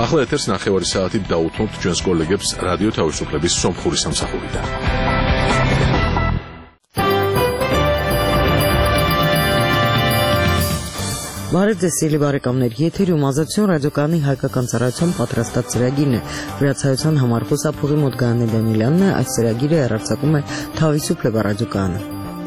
ახლა ეთერს 9 საათით დაუთმობთ ჩვენს კოლეგებს რადიო თავისუფლების სომხური სამსახურიდან. Բարև ձեզ սիրելի բարեկամներ, եթերում ազատություն ռադիոկայանի հայկական ծառայության պատրաստած ծրագիրն է։ Վրացայության համար խոսափողի մոտ Գայանե Դանիելյանն է, այս ծրագիրը հեռարձակում է Თავისუფლება ռադիոկայանը։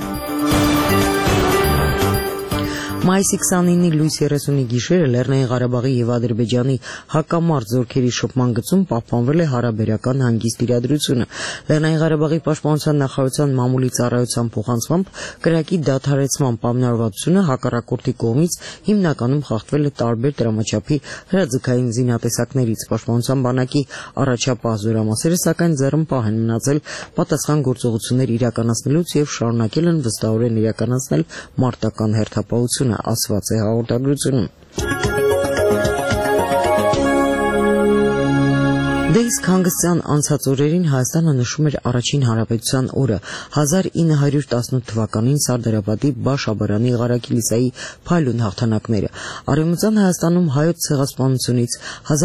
Մայիսի 29-ի լույս 30-ի գիշերը Լեռնային Ղարաբաղի եւ Ադրբեջանի հակամարտ զորքերի շփման գծում պահպանվել է հարաբերական հանգիստ իրադրությունը։ Լեռնային Ղարաբաղի պաշտպանության նախարարության մամուլի ծառայության փոխանցմամբ կրակի դադարեցման պայմանավորվածությունը հակառակորդի կողմից հիմնականում խախտվել է տարբեր դրամաչափի հրաձգային զինատեսակներից։ Պաշտպանության բանակի առաջապահ զորամասերը սակայն ձեռնպահ են մնացել պատասխան գործողություններ իրականացնելուց եւ շարունակել են վստահորեն իրականացնել մարտական հերթապահությունը, ասված է հաղորդագրությունում։ Իսկ հանգստյան անցած օրերին Հայաստանը նշում էր առաջին հանրապետության օրը 1918 թվականին Սարդարապետի Բաշ-Աբարանի Ղարաքիլիսայի փայլուն հաղթանակները։ Արևմտյան Հայաստանում հայոց ցեղասպանությունից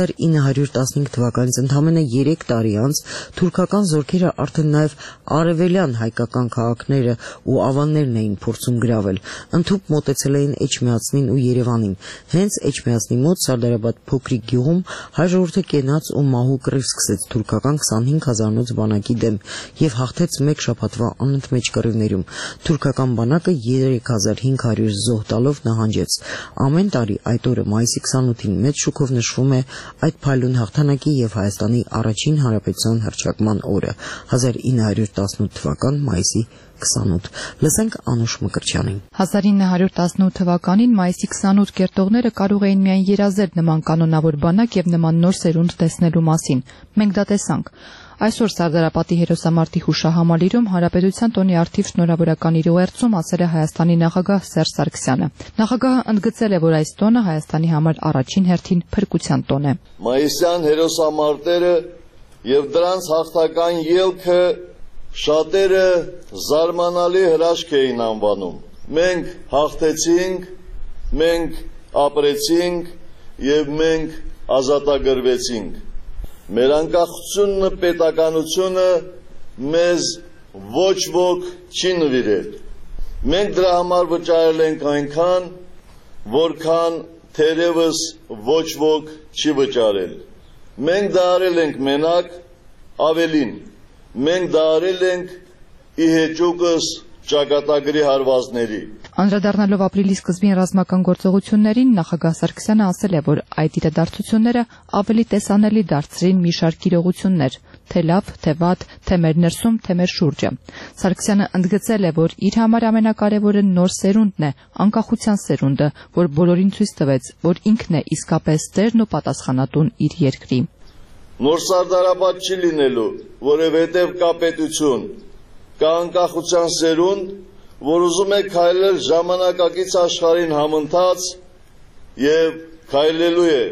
1915 թվականից ընդամենը 3 տարի անց թուրքական զորքերը արդեն նաև արևելյան հայկական քաղաքները ու ավաններն էին փորձում գրավել։ Ընդհուպ մոտեցել էին Էջմիածնին ու Երևանին։ Հենց Էջմիածնի մոտ Սարդարապետ փոքրիկ գյուղում հայ ժողովուրդը կենաց ու մահու սկսեց թուրքական 25000 բանակի դեմ եւ հաղթեց մեկ շաբաթվա անընդմեջ կռիվներում։ Թուրքական բանակը 3500 զոհ տալով նահանջեց։ Ամեն տարի այդ օրը մայիսի 28-ին մեծ շուկով նշվում է այդ փայլուն հաղթանակի եւ Հայաստանի առաջին հանրապետության հռչակման օրը 1918 թվական մայիսի 28։ Լսենք Անուշ Մկրտչյանին։ 1918 թվականին մայիսի 28 կերտողները կարող էին միայն երազել նման կանոնավոր բանակ եւ նման նոր սերունդ տեսնելու մասին։ Մենք դա տեսանք։ Այսօր Սարդարապետի հերոսամարտի հուշահամալիրում Հանրապետության տոնի արդիվ շնորհավորական իր ուղերձում ասել է Հայաստանի նախագահ Սերժ Սարգսյանը։ Նախագահը ընդգծել է, որ այս տոնը Հայաստանի համար առաջին հերթին փրկության տոն է։ Մայիսյան հերոսամարտերը եւ դրանց հաղթական ելքը շատերը զարմանալի հրաշք էին անվանում։ Մենք հաղթեցինք, մենք ապրեցինք եւ մենք ազատագրվեցինք։ Մեր անկախությունն ու պետականությունը մեզ ոչ ոք չի նվիրել։ Մենք դրա համար վճարել ենք այնքան, որքան թերևս ոչ ոք չի վճարել։ Մենք դա արել ենք մենակ, ավելին։ Մենք դա արել ենք ի հեճուկս ճակատագրի հարվածների։ Անդրադառնալով ապրիլի սկզբին ռազմական գործողություններին, նախագահ Սարգսյանը ասել է, որ այդ իրադարձությունները ավելի տեսանելի դարձրին մի շարք իրողություններ, թե լավ, թե վատ, թե մեր ներսում, թե մեր շուրջը։ Սարգսյանը ընդգծել է, որ իր համար ամենակարևորը նոր սերունդն է, անկախության սերունդը, որ բոլորին ցույց տվեց, որ ինքն է իսկապես տերն ու պատասխանատուն իր երկրի։ Նոր Սարդարապետ չի լինելու, որովհետև կա պետություն, կա անկախության սերունդ, որ ուզում է քայլել ժամանակակից աշխարհին համընթաց եւ քայլելու է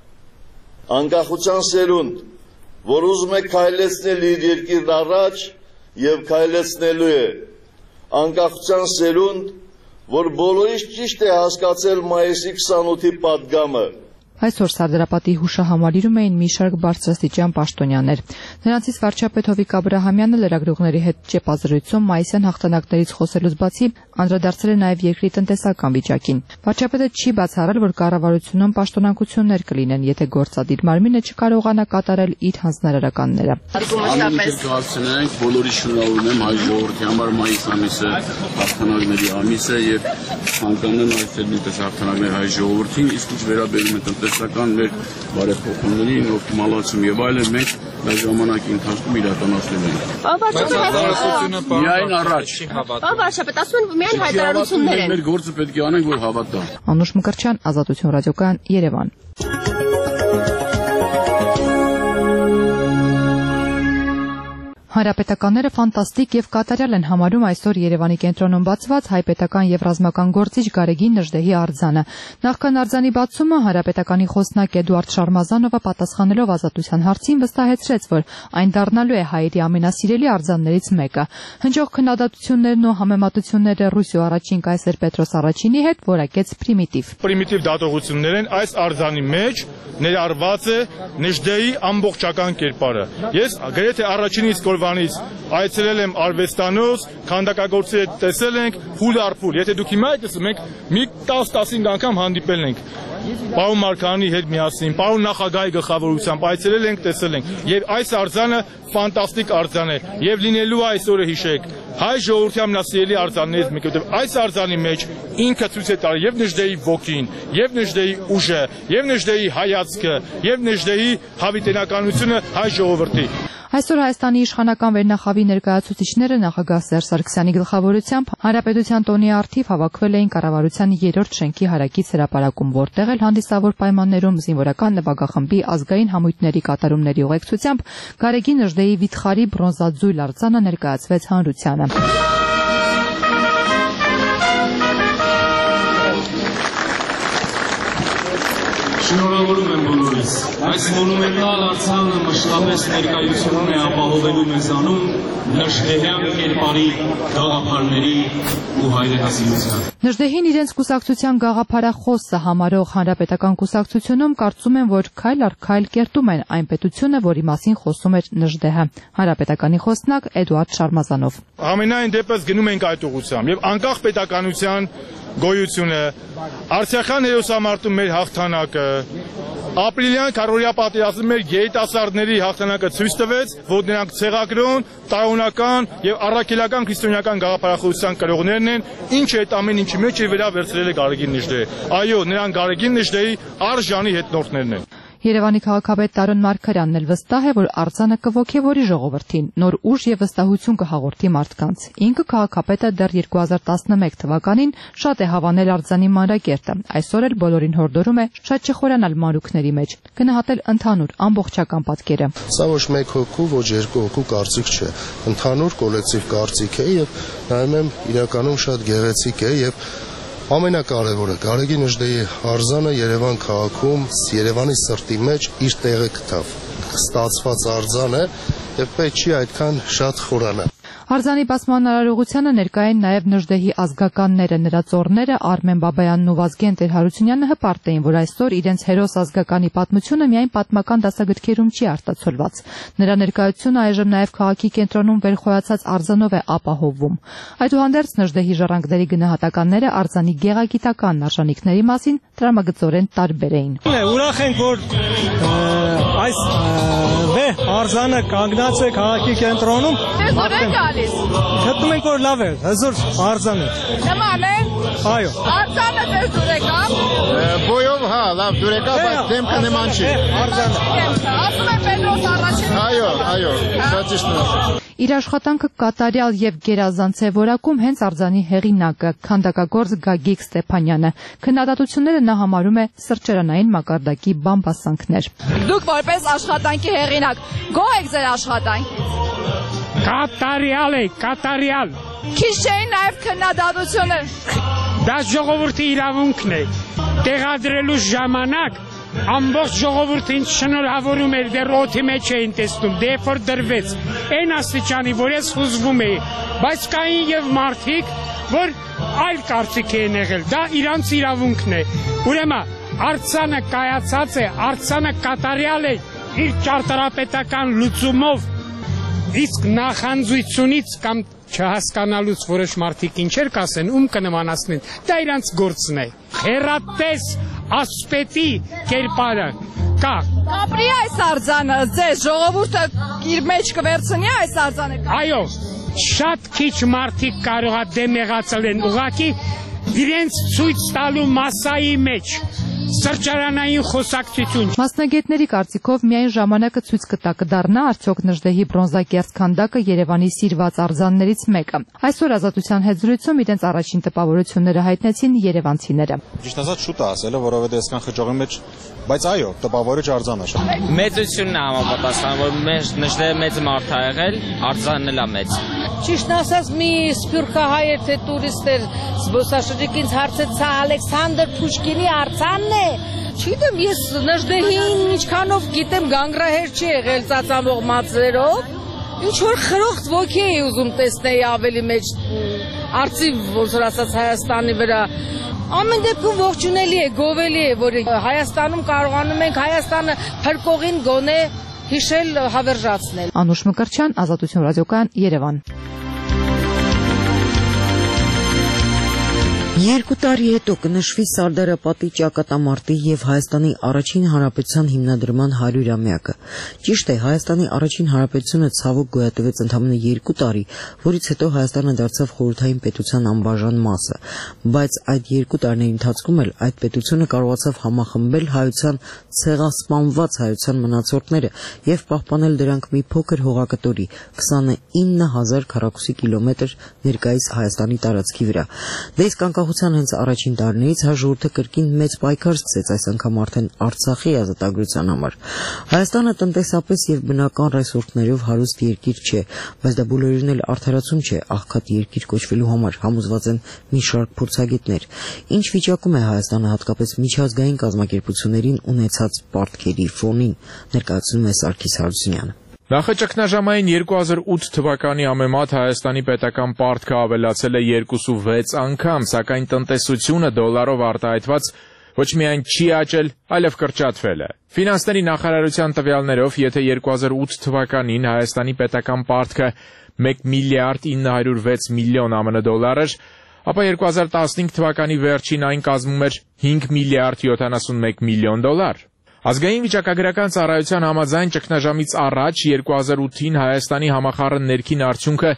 անկախության սերունդ, որ ուզում է քայլեցնել իր երկիրն առաջ եւ քայլեցնելու է անկախության սերունդ, որ բոլորից ճիշտ է հասկացել մայիսի 28-ի պատգամը։ Այսօր Սարդարապետի հուշահամալիրում էին մի շարք բարձրաստիճան պաշտոնյաներ։ Նրանցից վարչապետ Հովիկ Աբրահամյանը լրագրողների հետ ճեպազրույցում մայիսյան հաղթանակներից խոսելուց բացի անդրադարձել է նաև երկրի տնտեսական վիճակին։ Վարչապետը չի բացառել, որ կառավարությունում պաշտոնանկություններ կլինեն, եթե գործադիր մարմինը չկարողանա կատարել իր հանձնարարականները։ Կհասցնենք բոլորի շնորհավորում հայ ժողովրդի համար մայիս ամիսը հաղթանակների ամիս է եւ ցանկանում եմ այստեղ նույնպես հաղթանակներ հայ ժողովրդին, իսկ ինչ վերաբերում է տնտեսական մեր բարեփոխումներին, օպտիմալացում եւ այլն մենք այս ժամանակի ընթացքում իրականացնել ենք։ Միայն առաջ։ Վարչապետ, ասում են միայն հայտարարություններ են։ Մեր գործը պետք է անենք, որ հավատա։ Անուշ Մկրտչյան, Ազատություն ռադիոկայան, Երևան։ Հանրապետականները ֆանտաստիկ եւ կատարյալ են համարում այսօր Երևանի կենտրոնում բացված հայպետական եւ ռազմական գործիչ Գարեգին Նժդեհի արձանը։ Նախքան արձանի բացումը Հանրապետականի խոսնակ Էդուարդ Շարմազանովը պատասխանելով Ազատության հարցին վստահեցրեց, որ այն դառնալու է հայերի ամենասիրելի արձաններից մեկը։ Հնչող քննադատություններն ու համեմատությունները Ռուսիո առաջին կայսեր Պետրոս առաջինի հետ որակեց պրիմիտիվ դատողություններ են այս արձանի մեջ ներառված է Նժդեհի ամբողջական կերպարը։ Ես գրեթե առաջինից օրվանից այցելել եմ արվեստանոց, քանդակագործի հետ տեսել ենք փուլ առ փուլ։ Եթե դուք հիմա եք տեսնում, մենք մի 10-15 անգամ հանդիպել ենք։ Պարոն Մարկարյանի հետ միասին, պարոն նախագահի գլխավորությամբ այցելել ենք, տեսել ենք։ Եվ այս արձանը ֆանտաստիկ արձան է եւ լինելու այսօրը հիշեք հայ ժողովրդի ամենասիրելի արձաններից մեկը, որտեղ այս արձանի մեջ ինքը ցույց է տալիս եւ Նժդեհի ոգին, եւ Նժդեհի ուժը, եւ Նժդեհի հայացքը, եւ Նժդեհի հավիտենականությունը հայ ժողովրդի։ Այսօր Հայաստանի իշխանական վերնախավի ներկայացուցիչները նախագահ Սերժ Սարգսյանի գլխավորությամբ Հանրապետության տոնի առթիվ հավաքվել էին կառավարության 3-րդ շենքի հարակից հրապարակում, որտեղ էլ հանդիսավոր պայմաններում զինվորական նվագախմբի ազգային համույթների կատարումների ուղեկցությամբ Գարեգին Նժդեհի վիթխարի բրոնզաձույլ արձանը ներկայացվեց հանրությանը։ Շնորհավորում եմ բոլորիս։ Այս մոնումենտալ արձանը մշտապես ներկայությունն է ապահովելու մեզանում Նժդեհյան կերպարի գաղափարների ու հայրենասիրության։ Նժդեհին իրենց կուսակցության գաղափարախոսը համարող հանրապետական կուսակցությունում կարծում են, որ քայլ առ քայլ կերտում են այն պետությունը, որի մասին խոսում էր Նժդեհը։ Հանրապետականի խոսնակ Էդուարդ Շարմազանով։ Ամենայն դեպս գնում ենք այդ ուղղությամբ եւ անկախ պետականության գոյությունը, Արցախյան հերոսամարտում մեր հաղթանակը, ապրիլյան քարորիա պատերազմում մեր երիտասարդների հաղթանակը ցույց տվեց, որ նրանք ցեղագրոն, տարօրինական եւ առաքելական քրիստոնեական գաղափարախոսության կրողներն են, ինչը այդ ամեն ինչի մեջ է վերա վերցրել է Գարեգին Նժդեհը։ Այո, նրանք Գարեգին Նժդեհի արժանի հետնորդներն են։ Երևանի քաղաքապետ Տարոն Մարգարյանն էլ վստահ է, որ արձանը կոգևորի ժողովրդին, նոր ուժ եւ վստահություն կհաղորդի մարդկանց։ Ինքը քաղաքապետը դեռ 2011 թվականին շատ է հավանել արձանի մանրակերտը։ Այսօր էլ բոլորին հորդորում է շատ չխորանալ մանրուքների մեջ, գնահատել ընդհանուր ամբողջական պատկերը։ Սա ոչ մեկ հոգու, ոչ երկու հոգու կարծիք չէ, ընդհանուր կոլեկտիվ կարծիք է եւ նայում եմ իրականում շատ գեղեցիկ է եւ ամենակարևորը Գարեգին Նժդեհի արձանը Երևան քաղաքում, Երևանի սրտի մեջ իր տեղը գտավ։ Ստացված արձան է եւ պետք չի այդքան շատ խորանալ։ Արձանի բացման արարողությանը ներկա են նաև Նժդեհի ազգականները, նրա ծոռները Արմեն Բաբայանն ու Վազգեն Տեր-Հարությունյանը հպարտ էին, որ այսօր իրենց հերոս ազգականի պատմությունը միայն պատմական դասագրքերում չի արտացոլված։ Նրա ներկայությունը այժմ նաև քաղաքի կենտրոնում վերխոյացած արձանով է ապահովվում։ Այդուհանդերձ Նժդեհի ժառանգների գնահատականները արձանի գեղագիտական արժանինքների մասին տրամագծորեն տարբեր էին։ Ուրախ ենք, որ այս վեհ արձանը կանգնած է քաղաքի կենտրոնում։ Գտնում ենք, որ լավ է, հզոր արձան է։ Նման է։ Այո։ Արձանը դες դուր եկավ։ Բոյով հա, լավ դուր եկավ, բայց դեմքը նման չի։ Արձանը։ Ասում են Պետրոս առաջին։ Այո, շատ ճիշտ է։ Իր աշխատանքը կատարյալ եւ գերազանց է որակում հենց արձանի հեղինակը, քանդակագործ Գագիկ Ստեփանյանը։ Քննադատությունները նա համարում է սրճարանային մակարդակի բամբասանքներ։ Դուք որպես աշխատանքի հեղինակ գոհ եք ձեր աշխատանքից։ Կատարյալ։ Քիչ չէին նաև քննադատությունը։ Դա ժողովրդի իրավունքն է։ Տեղադրելու ժամանակ ամբողջ ժողովուրդը ինձ շնորհավորում էր, դեռ օդի մեջ էին տեսնում, դե որ դրվեց։ Այն աստիճանի, որ ես հուզվում էի, բայց կային եւ մարդիկ, որ այլ կարծիք էին եղել։ Դա իրանց իրավունքն է։ Ուրեմն արձանը կայացած է, արձանը կատարյալ է իր ճարտարապետական լուծումով, իսկ նախանձությունից կամ չհասկանալուց որոշ մարդիկ ինչեր կասեն, ում կնմանացնեն, դա իրանց գործն է։ Խերատես ասպետի կերպարը կա։ Կապրի այս արձանը, ձեզ ժողովուրդը իր մեջ կվերցնի այս արձանը։ Այո, շատ քիչ մարդիկ կարող է դեմ եղածել են, ուղղակի իրենց ցույց տալու մասայի մեջ, սրճարանային խոսակցություն։ Մասնագետների կարծիքով միայն ժամանակը ցույց կտա կդառնա արդյոք Նժդեհի բրոնզակերտ քանդակը Երևանի սիրված արձաններից մեկը։ Այսօր Ազատության հետ զրույցում իրենց առաջին տպավորությունները հայտնեցին երևանցիները։ Ճիշտ ասած շուտ է ասելը, որովհետեւ այսքան խճողի մեջ, բայց այո, տպավորիչ արձան է։ Մեծությունն է համապատասխան, որ Նժդեհը մեծ մարդ է եղել, արձանն էլ է մեծ։ Ճիշտ ասած մի սփյուռքահայ էր թե տուրիստ էր զբոսաշրջիկ ինձ հարցեց սա Ալեքսանդր Պուշկինի արձանն է։ Չգիտեմ ես Նժդեհին ինչքանով գիտեմ գանգրահեր չի եղել ծածանվող մածերով։ Ինչ որ խրոխտ ոգի էի ուզում տեսնել ավելի մեջ արծիվ ոնց որ ասած Հայաստանի վրա։ Ամեն դեպքում ողջունելի է, գովելի է, որ Հայաստանում կարողանում ենք Հայաստանը փրկողին գոնե հիշել, հավերժացնել։ Անուշ Մկրտչյան, Ազատություն ռադիոկայան, Երևան։ 2 տարի հետո կնշվի Սարդարապատի ճակատամարտի եւ Հայաստանի առաջին հանրապետության հիմնադրման 100-ամյակը։ Ճիշտ է, Հայաստանի առաջին հանրապետությունը ցավոք գոյատևեց ընդամենը 2 տարի, որից հետո Հայաստանը դարձավ խորհրդային պետության անբաժան մասը, բայց այդ 2 տարիների ընթացքում էլ այդ պետությունը կարողացավ համախմբել հայության ցեղասպանված հայության մնացորդները եւ պահպանել դրանք մի փոքր հողակտորի 29000 քառակուսի կիլոմետր ներկայիս Հայաստանի տարածքի վրա։ Դե իսկ հենց առաջին տարիներից հաջորդը կրկին մեծ պայքար սկսեց այս անգամ արդեն Արցախի ազատագրության համար։ Հայաստանը տնտեսապես եւ բնական ռեսուրսներով հարուստ երկիր չէ, բայց դա բոլորին էլ արդարացում չէ աղքատ երկիր կոչվելու համար, համոզված են մի շարք փորձագետներ։ Ինչ վիճակում է Հայաստանը հատկապես միջազգային կազմակերպություններին ունեցած պարտքերի ֆոնին, ներկայացնում է Սարգիս Հարությունյանը։ Նախաճգնաժամային 2008 թվականի ամեմատ Հայաստանի պետական պարտքը ավելացել է 2.6 անգամ, սակայն տնտեսությունը դոլարով արտահայտված ոչ միայն չի աճել, այլև կրճատվել է։ Ֆինանսների նախարարության տվյալներով, եթե 2008 թվականին Հայաստանի պետական պարտքը 1 միլիարդ 906 միլիոն ԱՄՆ դոլար էր, ապա 2015 թվականի վերջին այն կազմում էր 5 միլիարդ 71 միլիոն դոլար։ Ազգային վիճակագրական ծառայության համաձայն ճգնաժամից առաջ 2008-ին Հայաստանի համախառն ներքին արդյունքը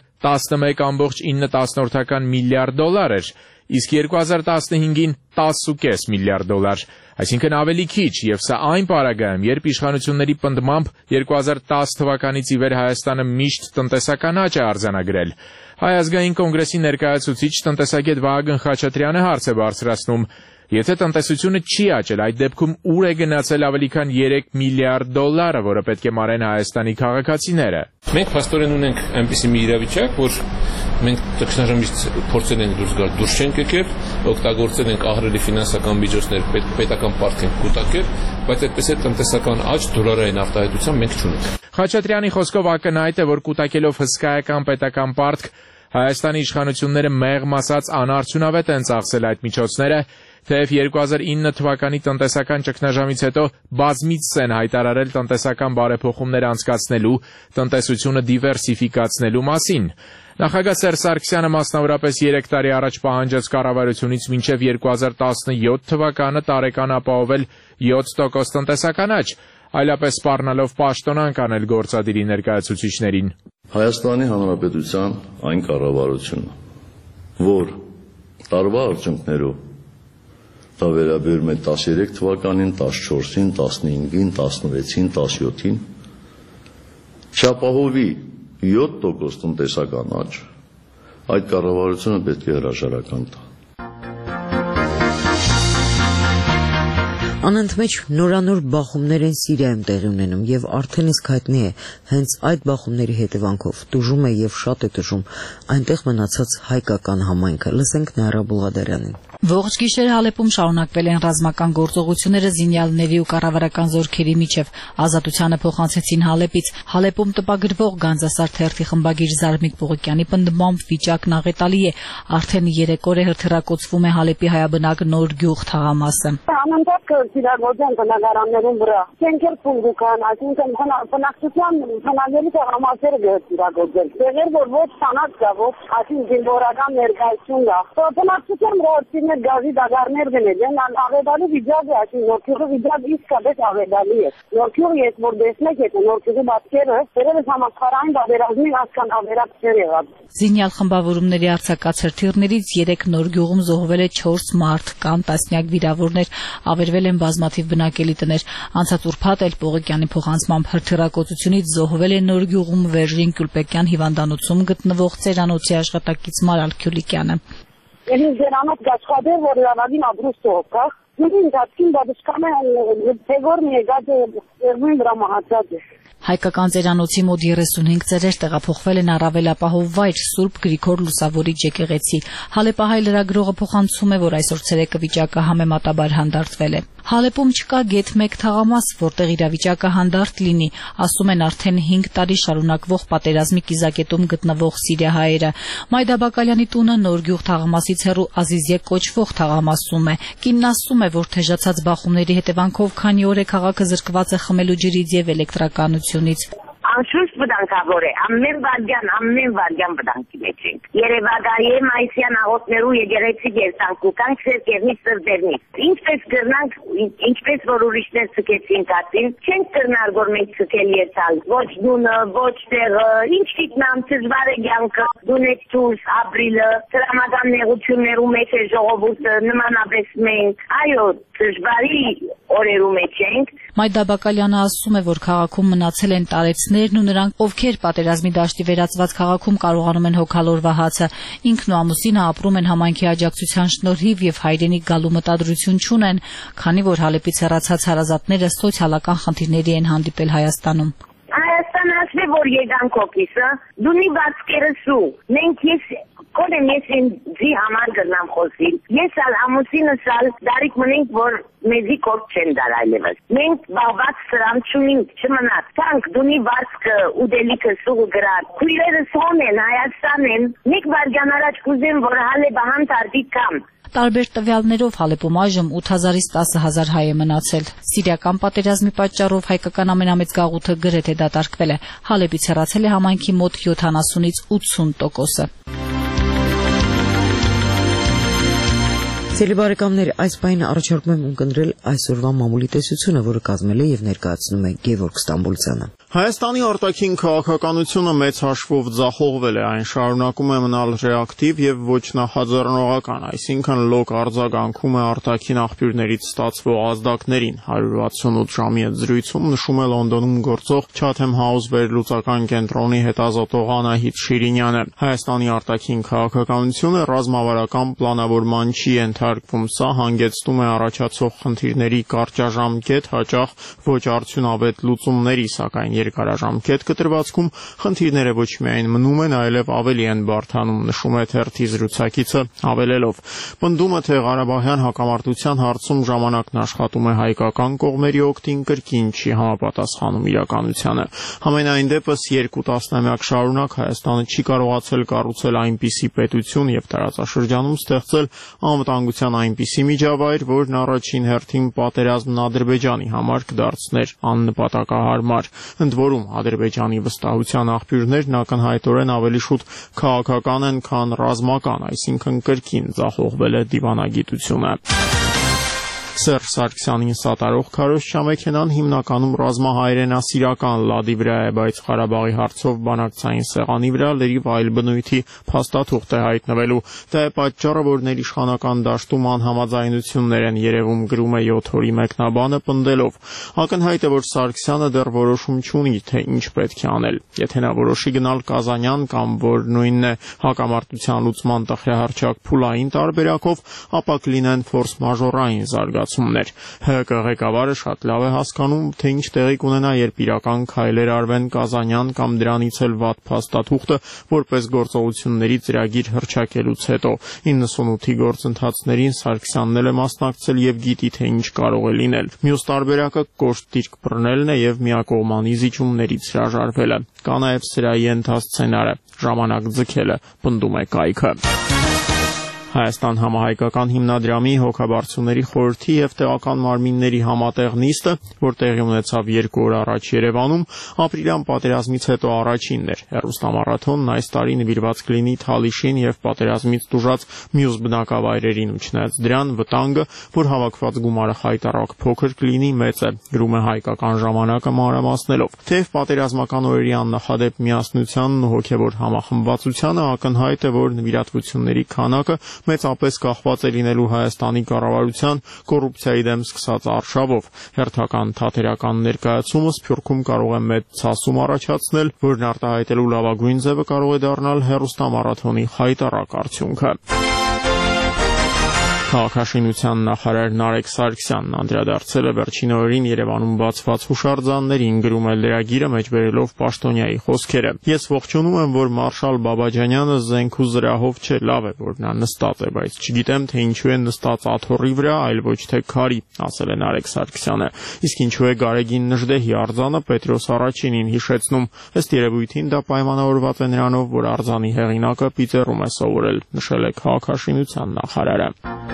11.9 միլիարդ դոլար էր, իսկ 2015-ին 10.5 միլիարդ դոլար, այսինքն ավելի քիչ, եւ սա այն պարագայում, երբ իշխանությունների պնդմամբ 2010 թվականից ի վեր Հայաստանը միշտ տնտեսական աճ է արձանագրել։ Հայ ազգային կոնգրեսի ներկայացուցիչ տնտեսագետ Վահագն Խաչատրյանը հարց է բարձրացնում. Եթե տնտեսությունը չի աճել, այդ դեպքում ուր է գնացել ավելի քան 3 միլիարդ դոլարը, որը պետք է մարեն Հայաստանի քաղաքացիները։ Մենք փաստորեն ունենք այնպիսի մի իրավիճակ, որ մենք ճգնաժամից փորձել ենք դուրս գալ, դուրս չենք եկել, օգտագործել ենք ահռելի ֆինանսական միջոցներ, պետական պարտք ենք կուտակել, բայց այդպես է տնտեսական աճ դոլարային արտահայտության մենք չունենք։ Խաչատրյանի խոսքով ակնհայտ է, որ կուտակելով հսկայական պետական պարտք Հայաստանի իշխանությունները մեղմ ասած անարդյունավետ են ծախսել այդ միջոցները, թեև 2009 թվականի տնտեսական ճգնաժամից հետո բազմիցս են հայտարարել տնտեսական բարեփոխումներ անցկացնելու, տնտեսությունը դիվերսիֆիկացնելու մասին։ Նախագահ Սերժ Սարգսյանը մասնավորապես 3 տարի առաջ պահանջեց կառավարությունից մինչև 2017 թվականը տարեկան ապահովել 7% տնտեսական աճ, այլապես սպառնալով պաշտոնանկ անել գործադիրի ներկայացուցիչներին։ Հայաստանի Հանրապետության այն կառավարությունը, որ տարվա արդյունքներով դա վերաբերում է 13 թվականին, 14-ին, 15-ին, 16-ին, 17-ին, չապահովի 7% տնտեսական աճ, այդ կառավարությունը պետք է հրաժարական տա։ Անընդմեջ նորանոր բախումներ են Սիրիայում տեղի ունենում եւ արդեն իսկ հայտնի է հենց այդ բախումների հետևանքով տուժում է եւ շատ է տուժում այնտեղ մնացած հայկական համայնքը։ Լսենք Նայրա Բուլղադարյանին։ Ողջ գիշերը Հալեպում շարունակվել են ռազմական գործողությունները զինյալների ու կառավարական զորքերի միջև։ Ազատությանը փոխանցեցին Հալեպից։ Հալեպում տպագրվող Գանձասար թերթի խմբագիր Զարմիկ Պողոկյանի պնդմամբ վիճակն աղետալի է։ Արդեն 3 օր է հրթիռակոծվում է Հալեպի հայաբնակ Նոր գյուղ թաղամասը։ Անընդհատ իրագործեն բնակարաններում վրա։ Կենքեր փուլգուքան, այսինքն բնակչության հնագելի թաղամասերը իրագործել։ Տեղեր, որ ոչ սանած կա, ոչ այսինքն զինվորական ներկայություն կա։ Բնակչության գործին մեր գազի դագարներ գնել են, ավետալի վիճակ է, այսինքն նորքյուղի վիճակ իսկապես ավետալի է։ Նորքյուղը ես որ տեսնեք եթե նորքյուղի բացկերը, դերևս համաշխարհային բادرազմի հասկան ավերակցներ եղած։ Զինյալ խմբավորումների արձակած հրթիռներից 3 նոր գյուղում զոհվել է 4 մարդ, կան տասնյակ վիրավորներ, ավերվել են բազմաթիվ բնակելի տներ։ Անցած ուրբաթ էլ Պողոկյանի փոխանցմամբ հրթիռակոծությունից զոհվել է նոր գյուղում Վերժին Գյուլպեկյան հիվանդանոցում գտնվող ծերանոցի աշխատակից Մարալ Քյուլիկյանը։ Ես ծերանոց գաշխատել, որ լավագին աբրուստով կա։ Նույն դեպքում բادرկան է թեգորն եկած երբին դրա մահացած է։ Հայկական ծերանոցի մոտ 35 ծերեր տեղափոխվել են առավելապահով վայր Սուրբ Գրիգոր Լուսավորիչ եկեղեցի։ Հալեպահայ լրագրողը փոխանցում է, որ այսօր ցերեկը վիճակը համեմատաբար հանդարտվել է։ Հալեպում չկա գեթ 1 թաղամաս, որտեղ իրավիճակը հանդարտ լինի, ասում են արդեն 5 տարի շարունակվող պատերազմի կիզակետում գտնվող սիրիահայերը։ Մայդա Բակալյանի տունը Նորգյուղ թաղամասից հեռու Ազիզյե կոչվող թաղամասում է։ Կինն ասում է, որ թեժացած բախումների հետևանքով քանի օր է քաղաքը զրկված է խմելու ջրից եւ էլեկտրականությունից։ Անշուշտ վտանգավոր է, ամեն վարդյան վտանգի մեջ ենք։ Երևակայե մայիսյան աղոթներու եկեղեցի երտանք ու կանք սերկերնից սրդերնից։ Ինչպես կրնանք, ինչպես որ ուրիշներ ցկեցին կատին, չենք կրնար որ մենք ցկել եթալ։ Ոչ դունը, ոչ տեղը, ինչ դիտնամ դժվար է կյանքը, դունեց դուրս ապրիլը, դրամական նեղություններու մեջ է ժողովուրդը, նմանապես մենք, այո, դժվարի օրերու մեջ ենք։ Մայդա Բակալյանը ասում է, որ քաղաքում մնացել են տարեցներն ու նրանք, ովքեր պատերազմի դաշտի վերածված քաղաքում կարողանում են հոգալորվա հացը։ Ինքն ու ամուսինը ապրում են համայնքի աջակցության շնորհիվ եւ հայրենիք գալու մտադրություն չունեն, քանի որ Հալեպից հեռացած հարազատները սոցիալական խնդիրների են հանդիպել Հայաստանում։ Հայաստանը ասվե, որ եկանք օքիսը, դունի բացկերսու, մենք կոնեմ ես ինձի համար գրնամ խոսիլ, ես ալ ամուսինս ալ դարիք մնենք, որ մեզի կորդ չեն դար այլևս։ Մենք բաղված սրամ չունինք, չմնաց, թանք դունի վարձկը ուդելիքը սուղը գրար, քույրերս հոն են, Հայաստան են, մեկ վարգյան առաջ կուզեմ, որ Հալեպը հանդարտի կամ։ Տարբեր տվյալներով Հալեպում այժմ 8000-ից 10000 հայ է մնացել։ Սիրիական պատերազմի պատճառով հայկական ամենամեծ գաղութը գրեթե դատարկվել է։ Հալեպից հեռացել է համայնքի մոտ 70-ից 80%-ը։ Սիրելի բարեկամներ, այս պահին առաջարկում եմ ունկնդրել այսօրվա մամուլի տեսությունը, որը կազմել է եւ ներկայացնում է Գևորգ Ստամբուլցյանը։ Հայաստանի արտաքին քաղաքականությունը մեծ հաշվով ձախողվել է, այն շարունակում է մնալ ռեակտիվ եւ ոչ նախաձեռնողական, այսինքն լոկ արձագանքում է արտաքին աղբյուրներից ստացվող ազդակներին։ 168 ժամի այդ զրույցում նշում է Լոնդոնում գործող Chatham House վերլուծական կենտրոնի հետազոտող Անահիտ Շիրինյանը։ Հայաստանի արտաքին քաղաքականությունը ռազմավարական պլանավորման չի ենթարկվում, սա հանգեցնում է առաջացող խնդիրների կարճաժամկետ, հաճախ ոչ արդյունավետ լուծումների, սակայն երկարաժամկետ կտրվածքում խնդիրները ոչ միայն մնում են, այլև ավելի են բարդանում, նշում է թերթի զրուցակիցը, ավելելով. Պնդումը, թե Ղարաբաղյան հակամարտության հարցում ժամանակն աշխատում է հայկական կողմերի օգտին, կրկին չի համապատասխանում իրականությանը։ Համենայն դեպս 2 տասնամյակ շարունակ Հայաստանը չի կարողացել կառուցել այնպիսի պետություն եւ տարածաշրջանում ստեղծել անվտանգության այնպիսի միջավայր, որն առաջին հերթին պատերազմն Ադրբեջանի համար կդարձներ աննպատակահարմար։ Ընդ որում, Ադրբեջանի վստահության աղբյուրներն ակնհայտորեն ավելի շուտ քաղաքական են, քան ռազմական, այսինքն կրկին ձախողվել է դիվանագիտությունը։ Սերժ Սարգսյանին սատարող քարոզչամեքենան հիմնականում ռազմահայրենասիրական լադի վրա է, բայց Ղարաբաղի հարցով բանակցային սեղանի վրա լրիվ այլ բնույթի փաստաթուղթ է հայտնվելու։ Դա է պատճառը, որ ներիշխանական դաշտում անհամաձայնություններ են երևում, գրում է 7 օրի մեկնաբանը, պնդելով. ակնհայտ է, որ Սարգսյանը դեռ որոշում չունի, թե ինչ պետք է անել։ Եթե նա որոշի գնալ Կազանյան կամ որ նույնն է հակամարտության լուծման տխրահարճակ փուլային տարբերակով, ապա կլինեն ֆորս-մաժորային զարգացումներ։ ՀԿ ղեկավարը շատ լավ է հասկանում, թե ինչ տեղի կունենա, երբ իրական քայլեր արվեն Կազանյան կամ դրանից էլ վատ փաստաթուղթը որպես գործողությունների ծրագիր հռչակելուց հետո։ 98-ի գործընթացներին Սարգսյանն էլ է մասնակցել եւ գիտի, թե ինչ կարող է լինել։ Մյուս տարբերակը կոշտ դիրք բռնելն է եւ միակողմանի զիջումներից հրաժարվելը։ Կա նաեւ սրայի ենթասցենարը, ժամանակ ձգելը, պնդում է կայքը։ Հայաստան համահայկական հիմնադրամի հոգաբարձուների խորհրդի եւ տեղական մարմինների համատեղ նիստը, որ տեղի ունեցավ 2 օր առաջ Երևանում, ապրիլյան պատերազմից հետո առաջինն էր։ Հեռուստամարաթոնն այս տարի նվիրված կլինի Թալիշին եւ պատերազմից տուժած մյուս բնակավայրերին, ու չնայած դրան վտանգը, որ հավաքված գումարը խայտառակ փոքր կլինի, մեծ է, գրում է Հայկական ժամանակը մանրամասնելով։ Թեև պատերազմական օրերի աննախադեպ միասնությանն ու հոգեվոր համախմբվածությանը ակնհայտ է, որ նվիրատվությունների քանակը մեծապես կախված է լինելու Հայաստանի կառավարության կոռուպցիայի դեմ սկսած արշավով։ Հերթական թատերական ներկայացումը Սփյուռքում կարող է մեծ ցասում առաջացնել, որն արտահայտելու լավագույն ձևը կարող է դառնալ հեռուստամարաթոնի խայտառակ արդյունքը։ Քաղաքաշինության նախարար Նարեկ Սարգսյանն անդրադարձել է վերջին օրերին Երևանում բացված հուշարձաններին, գրում է լրագիրը մեջբերելով Պաշտոնյայի խոսքերը։ Ես ողջունում եմ, որ մարշալ Բաբաջանյանը զենք ու զրահով չէ, լավ է, որ նա նստած է, բայց չգիտեմ, թե ինչու է նստած աթոռի վրա, այլ ոչ թե քարի, ասել է Նարեկ Սարգսյանը։ Իսկ ինչու է Գարեգին Նժդեհի արձանը Պետրոս առաջինին հիշեցնում։ Ըստ երևույթին դա պայմանավորված է նրանով, որ արձանի հեղինակը Պիտերում է սովորել, նշել է քաղաքաշինության նախարարը։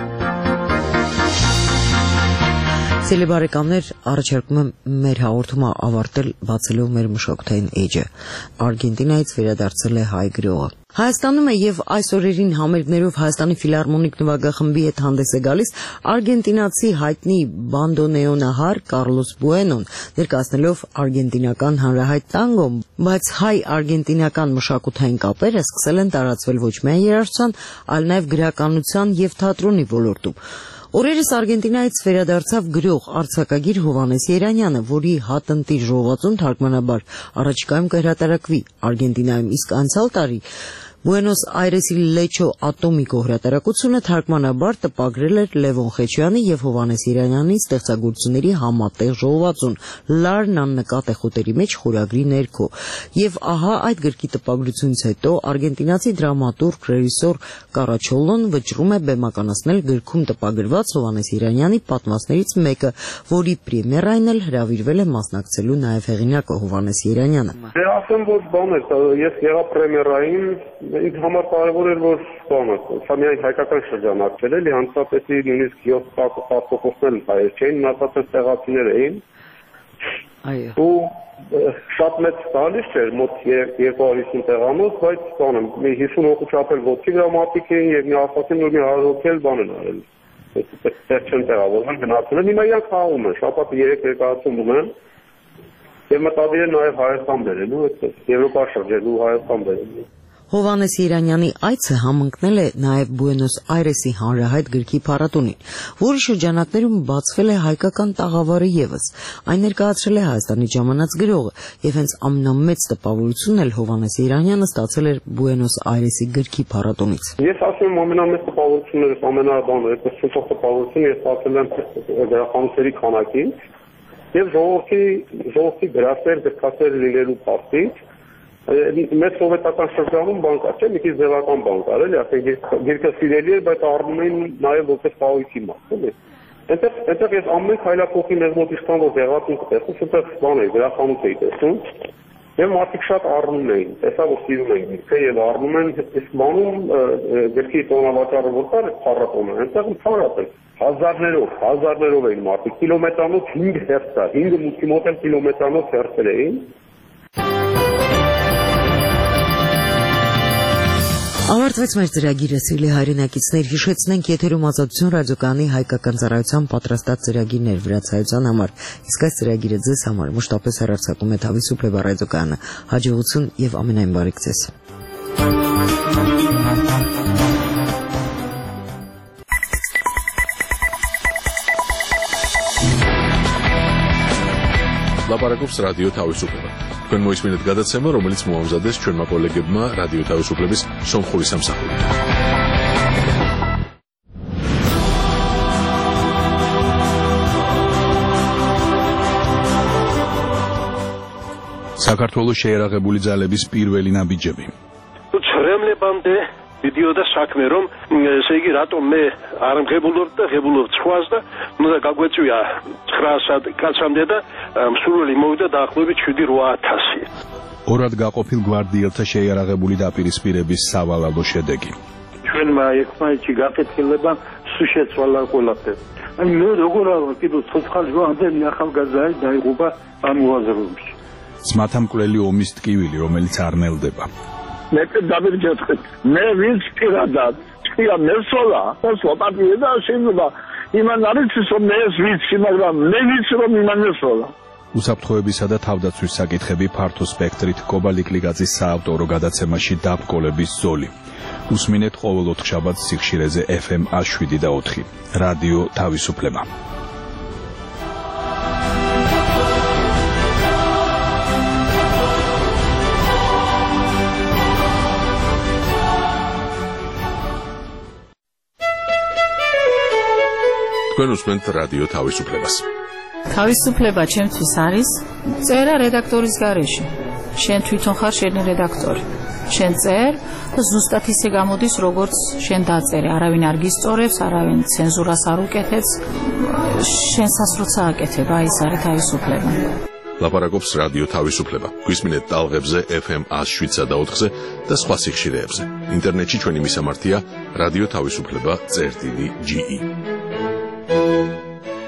Սիրելի բարեկամներ, առաջարկում եմ մեր հաղորդումը ավարտել բացելով մեր մշակութային էջը։ Արգենտինայից վերադարձել է հայ գրողը։ Հայաստանում է եւ այս օրերին համերգներով Հայաստանի ֆիլհարմոնիկ նվագախմբի հետ հանդես է գալիս արգենտինացի հայտնի բանդոնեոնահար Կառլոս Բուենոն, ներկայացնելով արգենտինական հանրահայտ տանգո, բայց հայ-արգենտինական մշակութային կապերը սկսել են տարածվել ոչ միայն երաժշտության, այլ նաեւ գրականության եւ թատրոնի ոլորտում։ Օրերս Արգենտինայից վերադարձավ գրող արձակագիր Հովհաննես Երանյանը, որի հատնտիր ժողովածուն թարգմանաբար առաջիկայում կհրատարակվի Արգենտինայում, իսկ անցյալ տարի Բուենոս Այրեսի Լեչո Ատոմիկո հրատարակությունը թարգմանաբար տպագրել էր Լևոն Խեչյանի եւ Հովհաննես Երանյանի ստեղծագործությունների համատեղ ժողովածուն Լարն աննկատ է խոտերի մեջ խորագրի ներքո։ Եվ ահա այդ գրքի տպագրությունից հետո արգենտինացի դրամատուրգ ռեժիսոր Կարաչոլոն վճռում է բեմականացնել գրքում տպագրված Հովհաննես Երանյանի պատմվածներից մեկը, որի պրեմիերային էլ հրավիրվել է մասնակցելու նաեւ հեղինակը Հովհաննես Երանյանը։ Ասեմ, որ բան է, ես եղա պրեմիերային, ինձ համար կարևոր էր, որ բանը, սա միայն հայկական շրջանակել էլի, անցածեցի նույնիսկ 7% հայեր չէին, մնացածը տեղացիներ էին։ Ու շատ մեծ տալիս չէր, մոտ 250 տեղանոց, բայց բանը, մի 50 հոգու չափել ոտքի վրա մարդիկ էին եւ մի ասացին, որ մի 100 հոգի էլ բան են արել։ Այդպես չեն տեղավորվել, գնացել են, հիմա իրանք խաղում են, շաբաթը 3 ներկայացում ունեն։ Եվ մտադիր է նաև Հայաստան բերելու, այդպես Եվրոպա շրջելու Հայաստան բերելու։ Հովհաննես Երանյանի այցը համընկնել է նաև Բուենոս Այրեսի հանրահայտ գրքի փառատոնին, որի շրջանակներում բացվել է հայկական տաղավարը ևս։ Այն ներկայացրել է Հայաստանի ժամանած գրողը, եւ հենց ամենամեծ տպավորությունն էլ Հովհաննես Երանյանը ստացել էր Բուենոս Այրեսի գրքի փառատոնից։ Ես ասում եմ ամենամեծ տպավորություններս, ամենաբանը, այդպես շուտով տպավորությունը ես ստացել եմ գրախանութերի քանակից եւ ժողովրդի գրասեր գրքասեր լինելու փաստից։ Մեծ սովետական շրջանում բան կար, չէ՞, մի քիչ ձևական բան կար, էլի, ասենք գիրքը սիրելի էր, բայց առնում էին նաև որպես խաղույքի մաս, էլի։ Այնտեղ ես ամեն քայլափոխի մեզ մոտ իշխան որ դեղատուն կտեսնում, այնտեղ բան էր, գրախանութ էի տեսնում, եւ մարդիկ շատ առնում էին, տեսա որ սիրում էին գիրքը եւ առնում են, իսկ բանում գրքի տոնավաճառը որ կար, փառատոնը, այնտեղ փառատ էր։ Հազարներով էին մարդիկ, կիլոմետրանոց 5 հերթ, 5 մուտքի մոտ էլ կիլոմետրանոց հերթեր էին։ Ավարտվեց մեր ծրագիրը, սիրելի հայրենակիցներ, հիշեցնենք եթերում Ազատություն ռադիոկայանի հայկական ծառայության պատրաստած ծրագիրներ վրացայության համար, իսկ այս ծրագիրը ձեզ համար մշտապես հեռարձակում է Թավիսուփլե ռադիոկայանը, հաջողություն եւ ամենայն բարիք ձեզ։ Լապարակობს ռադիո Թավիսուփլե։ Կան մոյսմինդ գադացեմը, რომელიც մոհամզադես չոր մակոլեգեբմա ռադիո Թավիսուփլեբիս Սոմխորիս ամսախորի։ საქართველოს შეიარაღებული ძალების პირველი ნაბიჯები. Ცრემლე ბამდე ვიდეოდა საქმე რომ ესე იგი რატომ მე არ მღებულობ და ღებულობ ცხვას და უნდა გაგვეწვია 900 კაცამდე და მსურველი მოვიდა დაახლოებით 7-8000. ორად გაყოფილ გვარდიელთა შეიარაღებული დაპირისპირების სავალალო შედეგი. თქვენმა ერთმანეთში გაკეთილება სულ შეცვალა ყველაფერი. აი მე როგორ არა კიდევ ცოცხალი ამდენი ახალგაზრდა დაიღუპა ამ მოაზროვნებში. ძმათამკვლელი ომის ტკივილი, რომელიც არ ნელდება. მე დავირჯეთხეთ. მე ვინც პირადად ჭია მესოლა, სლოპატიე და შეიძლება იმან არის რომ მე ეს ვიცი, მაგრამ მე ვიცი რომ იმან მესოლა. უსაფრთხოებისა და თავდაცვის საკითხები ფართო სპექტრით კობალიკლიგაძის საავტორო გადაცემაში დაბრკოლების ზოლი. უსმინეთ ყოველ 4 შაბათს სიხშირეზე FM 107.4 რადიო თავისუფლება. თქვენ უსმენთ რადიო თავისუფლებას. თავისუფლება ჩემთვის არის წერა რედაქტორის გარეშე. შენ თვითონ ხარ შენი რედაქტორი. შენ წერ და ზუსტად ისე გამოდის, როგორც შენ დაწერე. არავინ არ გისწორებს, არავინ ცენზურას არ უკეთებს. შენსაც როცა აკეთებ, აი ეს არის თავისუფლება. ლაპარაკობს რადიო თავისუფლება. გვისმინეთ ტალღებზე FM 107.4-ზე და სხვა სიხშირეებზე. ინტერნეტში ჩვენი მისამართია რადიო თავისუფლება.ge.